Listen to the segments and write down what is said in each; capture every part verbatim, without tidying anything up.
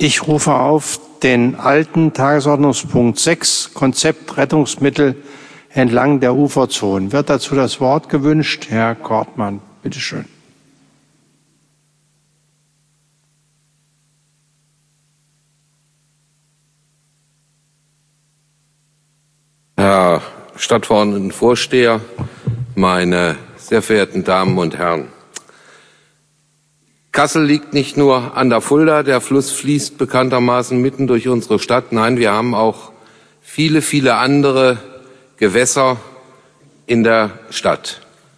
Ich rufe auf den alten Tagesordnungspunkt sechs, Konzept Rettungsmittel entlang der Uferzonen. Wird dazu das Wort gewünscht? Herr Kortmann, bitte schön. Herr Stadtverordnetenvorsteher, meine sehr verehrten Damen und Herren! Kassel liegt nicht nur an der Fulda, der Fluss fließt bekanntermaßen mitten durch unsere Stadt. Nein, wir haben auch viele, viele andere Gewässer in der Stadt.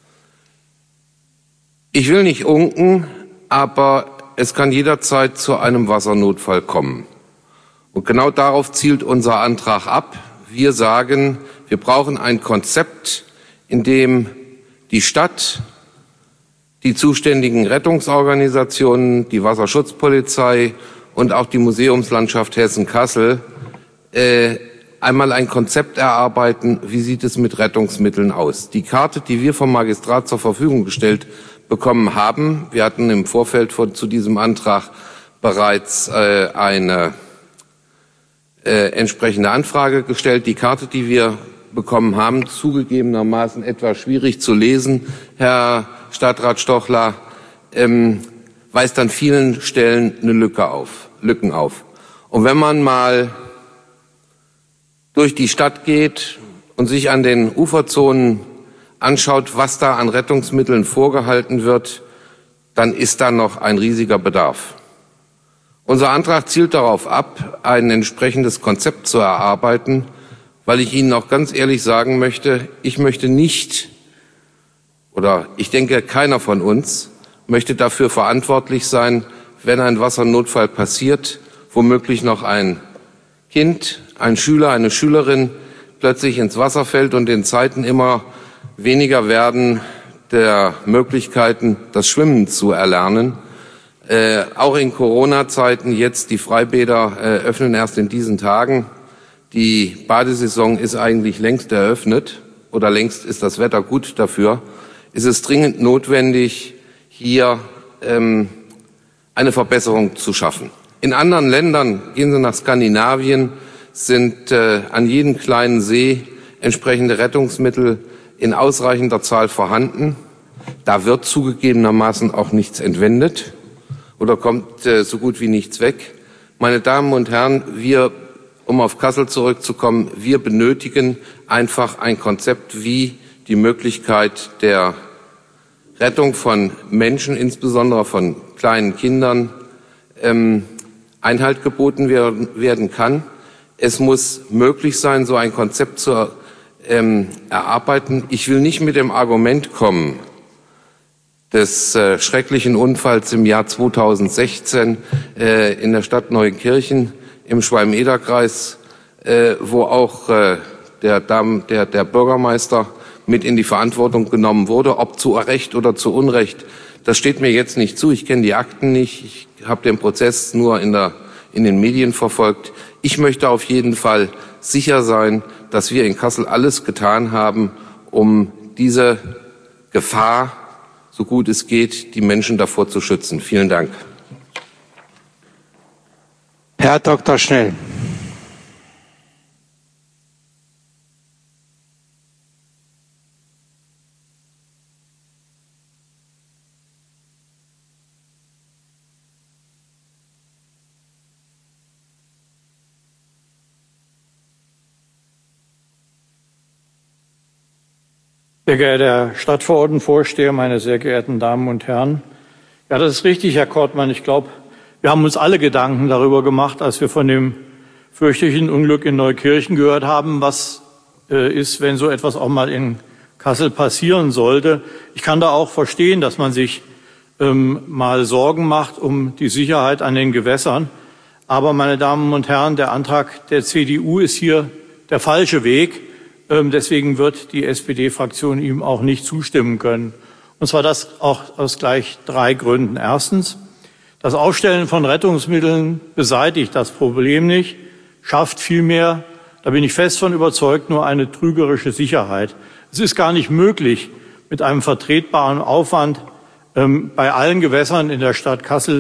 Ich will nicht unken, aber es kann jederzeit zu einem Wassernotfall kommen. Und genau darauf zielt unser Antrag ab. Wir sagen, wir brauchen ein Konzept, in dem die Stadt, die zuständigen Rettungsorganisationen, die Wasserschutzpolizei und auch die Museumslandschaft Hessen-Kassel äh, einmal ein Konzept erarbeiten, wie sieht es mit Rettungsmitteln aus. Die Karte, die wir vom Magistrat zur Verfügung gestellt bekommen haben, wir hatten im Vorfeld von, zu diesem Antrag bereits äh, eine äh, entsprechende Anfrage gestellt. Die Karte, die wir bekommen haben, zugegebenermaßen etwas schwierig zu lesen, Herr Stadtrat Stochler, ähm, weist an vielen Stellen eine Lücke auf, Lücken auf. Und wenn man mal durch die Stadt geht und sich an den Uferzonen anschaut, was da an Rettungsmitteln vorgehalten wird, dann ist da noch ein riesiger Bedarf. Unser Antrag zielt darauf ab, ein entsprechendes Konzept zu erarbeiten, weil ich Ihnen auch ganz ehrlich sagen möchte, ich möchte nicht, oder ich denke, keiner von uns möchte dafür verantwortlich sein, wenn ein Wassernotfall passiert, womöglich noch ein Kind, ein Schüler, eine Schülerin plötzlich ins Wasser fällt und in Zeiten immer weniger werden der Möglichkeiten, das Schwimmen zu erlernen. Äh, auch in Corona-Zeiten jetzt, die Freibäder äh, öffnen erst in diesen Tagen. Die Badesaison ist eigentlich längst eröffnet oder längst ist das Wetter gut dafür. Ist es dringend notwendig, hier ähm, eine Verbesserung zu schaffen. In anderen Ländern, gehen Sie nach Skandinavien, sind äh, an jedem kleinen See entsprechende Rettungsmittel in ausreichender Zahl vorhanden. Da wird zugegebenermaßen auch nichts entwendet oder kommt äh, so gut wie nichts weg. Meine Damen und Herren, wir, um auf Kassel zurückzukommen, wir benötigen einfach ein Konzept, wie die Möglichkeit der Rettung von Menschen, insbesondere von kleinen Kindern, ähm, Einhalt geboten werden, werden kann. Es muss möglich sein, so ein Konzept zu ähm, erarbeiten. Ich will nicht mit dem Argument kommen des äh, schrecklichen Unfalls im Jahr zweitausendsechzehn äh, in der Stadt Neunkirchen im Schwalm-Eder-Kreis, äh, wo auch äh, der, der, der Bürgermeister mit in die Verantwortung genommen wurde, ob zu Recht oder zu Unrecht. Das steht mir jetzt nicht zu. Ich kenne die Akten nicht. Ich habe den Prozess nur in, der, in den Medien verfolgt. Ich möchte auf jeden Fall sicher sein, dass wir in Kassel alles getan haben, um diese Gefahr, so gut es geht, die Menschen davor zu schützen. Vielen Dank. Herr Doktor Schnell. Sehr geehrter Herr Stadtverordnetenvorsteher, meine sehr geehrten Damen und Herren! Ja, das ist richtig, Herr Kortmann. Ich glaube, wir haben uns alle Gedanken darüber gemacht, als wir von dem fürchterlichen Unglück in Neukirchen gehört haben, was äh, ist, wenn so etwas auch mal in Kassel passieren sollte. Ich kann da auch verstehen, dass man sich ähm, mal Sorgen macht um die Sicherheit an den Gewässern. Aber, meine Damen und Herren, der Antrag der C D U ist hier der falsche Weg. Deswegen wird die S P D-Fraktion ihm auch nicht zustimmen können. Und zwar das auch aus gleich drei Gründen. Erstens, das Aufstellen von Rettungsmitteln beseitigt das Problem nicht, schafft vielmehr, da bin ich fest von überzeugt, nur eine trügerische Sicherheit. Es ist gar nicht möglich, mit einem vertretbaren Aufwand ähm, bei allen Gewässern in der Stadt Kassel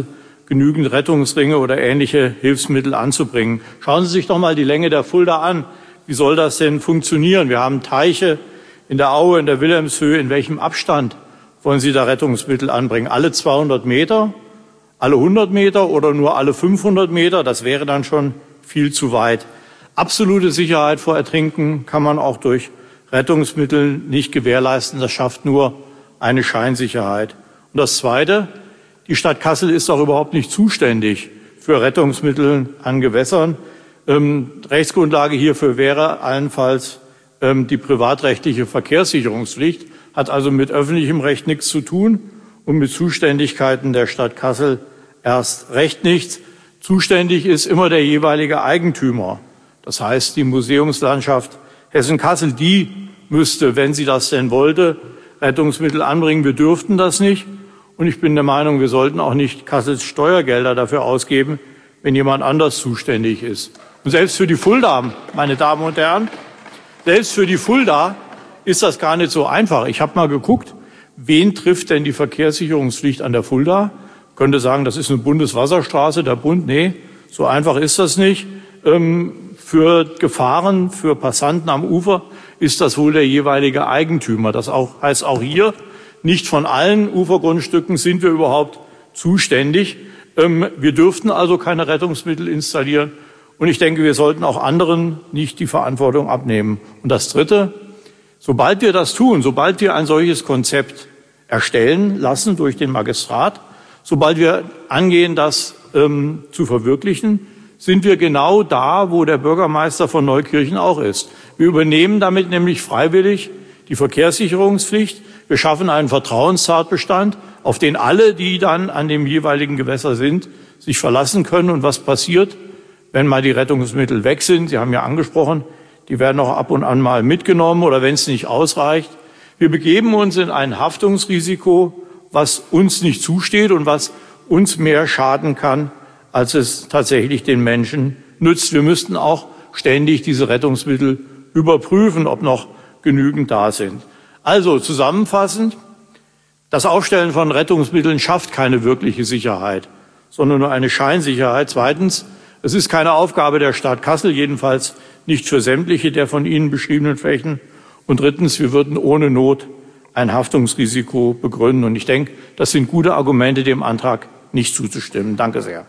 genügend Rettungsringe oder ähnliche Hilfsmittel anzubringen. Schauen Sie sich doch mal die Länge der Fulda an. Wie soll das denn funktionieren? Wir haben Teiche in der Aue, in der Wilhelmshöhe. In welchem Abstand wollen Sie da Rettungsmittel anbringen? Alle zweihundert Meter? Alle hundert Meter oder nur alle fünfhundert Meter? Das wäre dann schon viel zu weit. Absolute Sicherheit vor Ertrinken kann man auch durch Rettungsmittel nicht gewährleisten. Das schafft nur eine Scheinsicherheit. Und das Zweite, die Stadt Kassel ist auch überhaupt nicht zuständig für Rettungsmittel an Gewässern. Ähm, Rechtsgrundlage hierfür wäre allenfalls ähm, die privatrechtliche Verkehrssicherungspflicht, hat also mit öffentlichem Recht nichts zu tun und mit Zuständigkeiten der Stadt Kassel erst recht nichts. Zuständig ist immer der jeweilige Eigentümer. Das heißt, die Museumslandschaft Hessen-Kassel, die müsste, wenn sie das denn wollte, Rettungsmittel anbringen. Wir dürften das nicht. Und ich bin der Meinung, wir sollten auch nicht Kassels Steuergelder dafür ausgeben, wenn jemand anders zuständig ist. Und selbst für die Fulda, meine Damen und Herren, selbst für die Fulda ist das gar nicht so einfach. Ich habe mal geguckt, wen trifft denn die Verkehrssicherungspflicht an der Fulda? Ich könnte sagen, das ist eine Bundeswasserstraße, der Bund. Nee, so einfach ist das nicht. Ähm, für Gefahren, für Passanten am Ufer ist das wohl der jeweilige Eigentümer. Das auch, heißt auch hier, nicht von allen Ufergrundstücken sind wir überhaupt zuständig. Ähm, wir dürften also keine Rettungsmittel installieren. Und ich denke, wir sollten auch anderen nicht die Verantwortung abnehmen. Und das Dritte, sobald wir das tun, sobald wir ein solches Konzept erstellen lassen durch den Magistrat, sobald wir angehen, das ähm, zu verwirklichen, sind wir genau da, wo der Bürgermeister von Neukirchen auch ist. Wir übernehmen damit nämlich freiwillig die Verkehrssicherungspflicht. Wir schaffen einen Vertrauenstatbestand, auf den alle, die dann an dem jeweiligen Gewässer sind, sich verlassen können. Und was passiert, wenn mal die Rettungsmittel weg sind? Sie haben ja angesprochen, die werden auch ab und an mal mitgenommen oder wenn es nicht ausreicht. Wir begeben uns in ein Haftungsrisiko, was uns nicht zusteht und was uns mehr schaden kann, als es tatsächlich den Menschen nützt. Wir müssten auch ständig diese Rettungsmittel überprüfen, ob noch genügend da sind. Also zusammenfassend, das Aufstellen von Rettungsmitteln schafft keine wirkliche Sicherheit, sondern nur eine Scheinsicherheit. Zweitens, es ist keine Aufgabe der Stadt Kassel, jedenfalls nicht für sämtliche der von Ihnen beschriebenen Flächen. Und drittens, wir würden ohne Not ein Haftungsrisiko begründen. Und ich denke, das sind gute Argumente, dem Antrag nicht zuzustimmen. Danke sehr.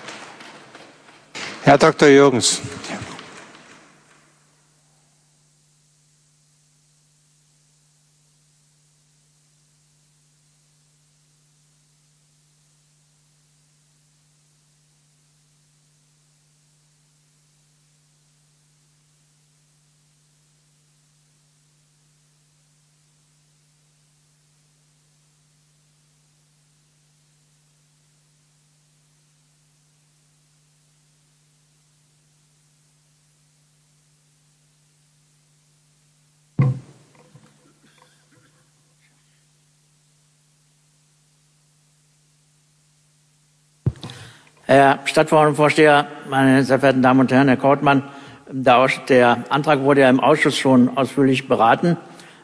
Herr Doktor Jürgens. Herr Stadtverordnetenvorsteher, meine sehr verehrten Damen und Herren, Herr Kortmann, der Antrag wurde ja im Ausschuss schon ausführlich beraten.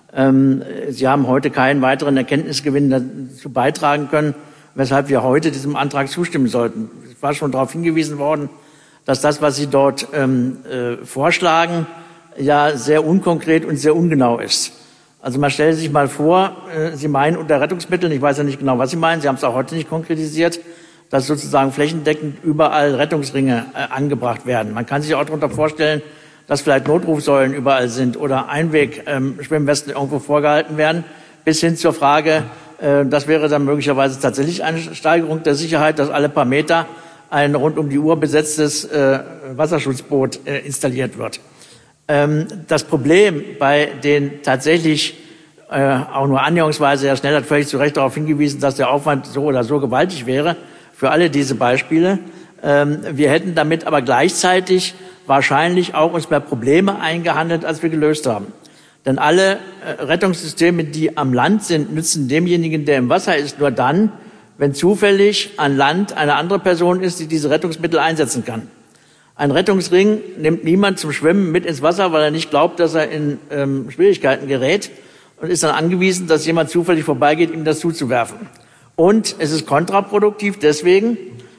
Sie haben heute keinen weiteren Erkenntnisgewinn dazu beitragen können, weshalb wir heute diesem Antrag zustimmen sollten. Es war schon darauf hingewiesen worden, dass das, was Sie dort ähm, äh, vorschlagen, ja sehr unkonkret und sehr ungenau ist. Also man stellt sich mal vor, äh, Sie meinen unter Rettungsmitteln, ich weiß ja nicht genau, was Sie meinen, Sie haben es auch heute nicht konkretisiert, dass sozusagen flächendeckend überall Rettungsringe äh, angebracht werden. Man kann sich auch darunter vorstellen, dass vielleicht Notrufsäulen überall sind oder Einweg-Schwimmwesten ähm, irgendwo vorgehalten werden, bis hin zur Frage, äh, das wäre dann möglicherweise tatsächlich eine Steigerung der Sicherheit, dass alle paar Meter ein rund um die Uhr besetztes äh, Wasserschutzboot äh, installiert wird. Ähm, das Problem bei den tatsächlich äh, auch nur annäherungsweise, Herr Schnell hat völlig zu Recht darauf hingewiesen, dass der Aufwand so oder so gewaltig wäre, für alle diese Beispiele. Ähm, wir hätten damit aber gleichzeitig wahrscheinlich auch uns mehr Probleme eingehandelt, als wir gelöst haben. Denn alle äh, Rettungssysteme, die am Land sind, nützen demjenigen, der im Wasser ist, nur dann, wenn zufällig an Land eine andere Person ist, die diese Rettungsmittel einsetzen kann. Ein Rettungsring nimmt niemand zum Schwimmen mit ins Wasser, weil er nicht glaubt, dass er in ähm, Schwierigkeiten gerät und ist dann angewiesen, dass jemand zufällig vorbeigeht, ihm das zuzuwerfen. Und es ist kontraproduktiv deswegen,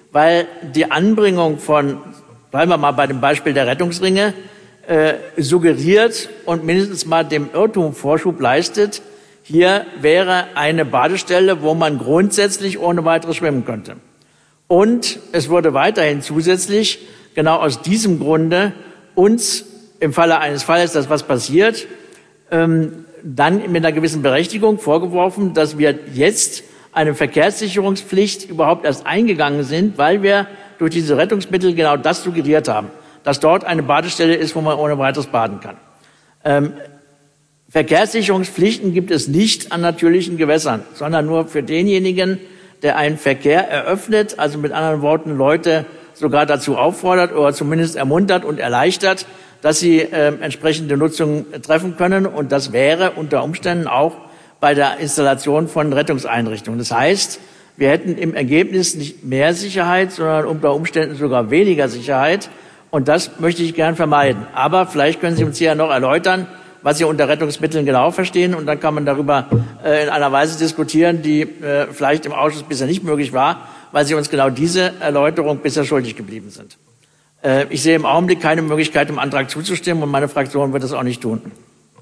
weil die Anbringung von, bleiben wir mal bei dem Beispiel der Rettungsringe, äh, suggeriert und mindestens mal dem Irrtum Vorschub leistet, hier wäre eine Badestelle, wo man grundsätzlich ohne weiteres schwimmen könnte. Und es wurde weiterhin zusätzlich, genau aus diesem Grunde, uns im Falle eines Falles, dass was passiert, ähm, dann mit einer gewissen Berechtigung vorgeworfen, dass wir jetzt eine Verkehrssicherungspflicht überhaupt erst eingegangen sind, weil wir durch diese Rettungsmittel genau das suggeriert haben, dass dort eine Badestelle ist, wo man ohne weiteres baden kann. Ähm, Verkehrssicherungspflichten gibt es nicht an natürlichen Gewässern, sondern nur für denjenigen, der einen Verkehr eröffnet, also mit anderen Worten Leute sogar dazu auffordert oder zumindest ermuntert und erleichtert, dass sie äh, entsprechende Nutzung treffen können. Und das wäre unter Umständen auch bei der Installation von Rettungseinrichtungen. Das heißt, wir hätten im Ergebnis nicht mehr Sicherheit, sondern unter Umständen sogar weniger Sicherheit. Und das möchte ich gern vermeiden. Aber vielleicht können Sie uns hier noch erläutern, was Sie unter Rettungsmitteln genau verstehen. Und dann kann man darüber äh, in einer Weise diskutieren, die äh, vielleicht im Ausschuss bisher nicht möglich war, weil Sie uns genau diese Erläuterung bisher schuldig geblieben sind. Äh, ich sehe im Augenblick keine Möglichkeit, dem Antrag zuzustimmen, und meine Fraktion wird das auch nicht tun.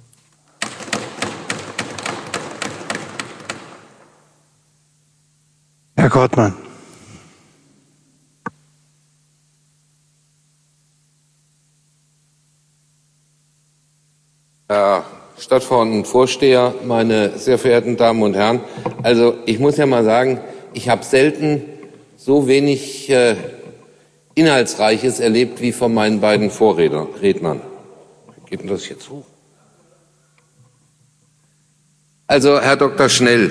Herr Kortmann. Herr Stadtverordnetenvorsteher, meine sehr verehrten Damen und Herren, also ich muss ja mal sagen, ich habe selten so wenig äh, Inhaltsreiches erlebt wie von meinen beiden Vorrednern. Geht denn das jetzt hoch? Also, Herr Doktor Schnell,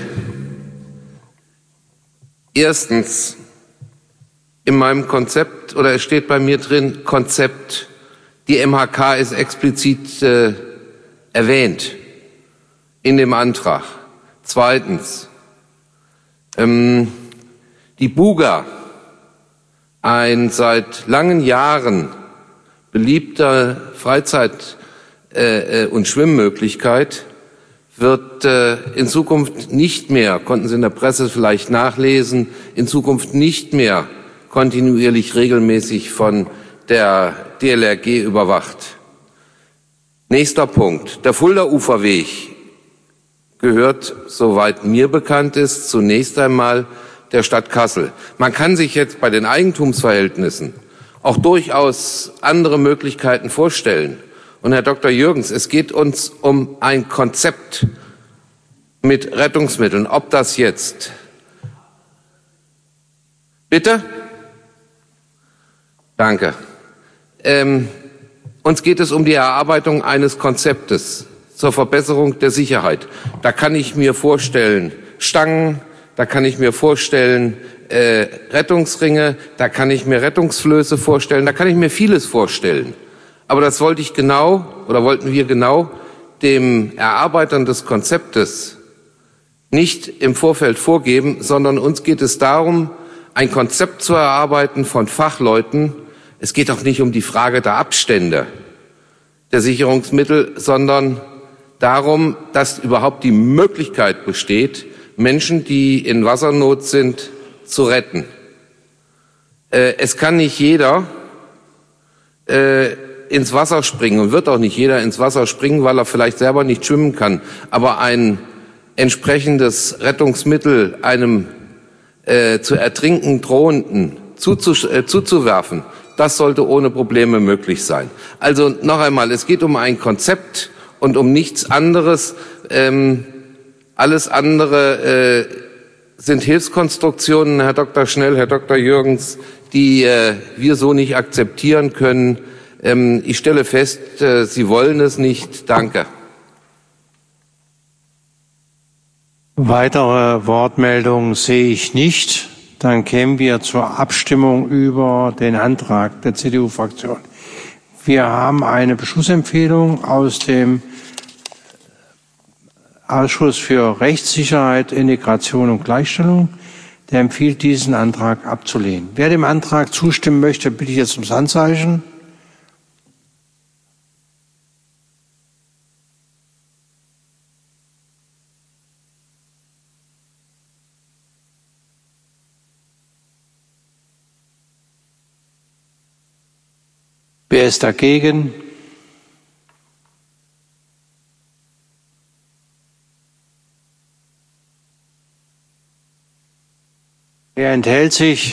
erstens, in meinem Konzept, oder es steht bei mir drin, Konzept, die M H K ist explizit äh, erwähnt in dem Antrag. Zweitens, ähm, die Buga, ein seit langen Jahren beliebter Freizeit- äh, und Schwimmmöglichkeit, wird äh, in Zukunft nicht mehr, konnten Sie in der Presse vielleicht nachlesen, in Zukunft nicht mehr kontinuierlich regelmäßig von der D L R G überwacht. Nächster Punkt. Der Fulda-Uferweg gehört, soweit mir bekannt ist, zunächst einmal der Stadt Kassel. Man kann sich jetzt bei den Eigentumsverhältnissen auch durchaus andere Möglichkeiten vorstellen. Und Herr Doktor Jürgens, es geht uns um ein Konzept mit Rettungsmitteln. Ob das jetzt Bitte? Danke. Ähm, uns geht es um die Erarbeitung eines Konzeptes zur Verbesserung der Sicherheit. Da kann ich mir vorstellen Stangen, da kann ich mir vorstellen äh, Rettungsringe, da kann ich mir Rettungsflöße vorstellen, da kann ich mir vieles vorstellen. Aber das wollte ich genau oder wollten wir genau dem Erarbeitern des Konzeptes nicht im Vorfeld vorgeben, sondern uns geht es darum, ein Konzept zu erarbeiten von Fachleuten. Es geht auch nicht um die Frage der Abstände der Sicherungsmittel, sondern darum, dass überhaupt die Möglichkeit besteht, Menschen, die in Wassernot sind, zu retten. Äh, es kann nicht jeder äh, ins Wasser springen und wird auch nicht jeder ins Wasser springen, weil er vielleicht selber nicht schwimmen kann. Aber ein entsprechendes Rettungsmittel einem äh, zu ertrinken drohenden zuzu äh, zuzuwerfen, das sollte ohne Probleme möglich sein. Also noch einmal, es geht um ein Konzept und um nichts anderes. Ähm, alles andere äh, sind Hilfskonstruktionen, Herr Doktor Schnell, Herr Doktor Jürgens, die äh, wir so nicht akzeptieren können. Ähm, ich stelle fest, äh, Sie wollen es nicht. Danke. Weitere Wortmeldungen sehe ich nicht. Dann kämen wir zur Abstimmung über den Antrag der C D U-Fraktion. Wir haben eine Beschlussempfehlung aus dem Ausschuss für Rechtssicherheit, Integration und Gleichstellung. Der empfiehlt, diesen Antrag abzulehnen. Wer dem Antrag zustimmen möchte, bitte ich jetzt ums Handzeichen. Wer ist dagegen? Wer enthält sich?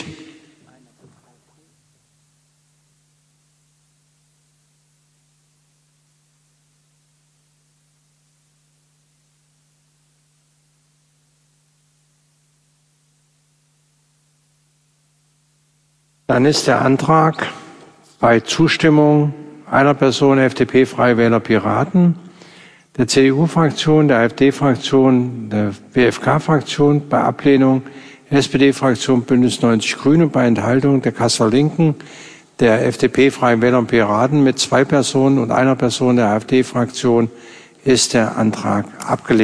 Dann ist der Antrag bei Zustimmung einer Person F D P, Freie Wähler, Piraten, der C D U-Fraktion, der AfD-Fraktion, der B F K-Fraktion, bei Ablehnung S P D-Fraktion, Bündnis neunzig Grüne, bei Enthaltung der Kasseler Linken, der F D P, Freien Wähler und Piraten mit zwei Personen und einer Person der AfD-Fraktion ist der Antrag abgelehnt.